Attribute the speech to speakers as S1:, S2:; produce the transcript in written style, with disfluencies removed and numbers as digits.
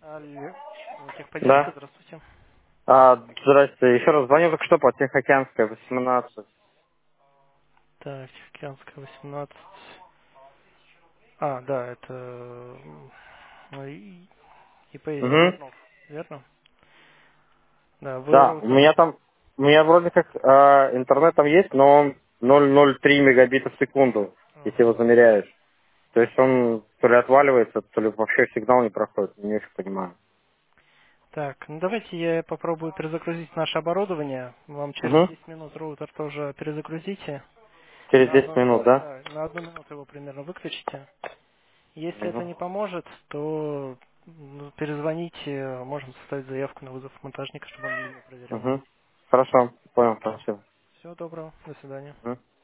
S1: Алло. Техподдержка,
S2: Да.
S1: здравствуйте.
S2: Здрасте. Еще раз звоню только что по Тихоокеанская, 18.
S1: Так, Тихоокеанская, 18. А, да, это ИП
S2: Угу.
S1: Смирнов, верно? Да, вы
S2: Да, у
S1: роутер.
S2: меня там, у меня вроде как интернет там есть, но он 0,03 мегабита в секунду, если
S1: Ага.
S2: его замеряешь. То есть он то ли отваливается, то ли вообще сигнал не проходит, не очень понимаю.
S1: Так, ну давайте я попробую перезагрузить наше оборудование. Вам через
S2: Угу.
S1: 10 минут роутер тоже перезагрузите.
S2: Через
S1: На
S2: 10
S1: одну,
S2: минут, да?
S1: да, на 1 минуту его примерно выключите. Если это
S2: Угу.
S1: не поможет, то перезвоните, можем составить заявку на вызов монтажника, чтобы он линию проверил.
S2: Угу. Хорошо, понял, спасибо.
S1: Всего доброго, до свидания.
S2: Мгм.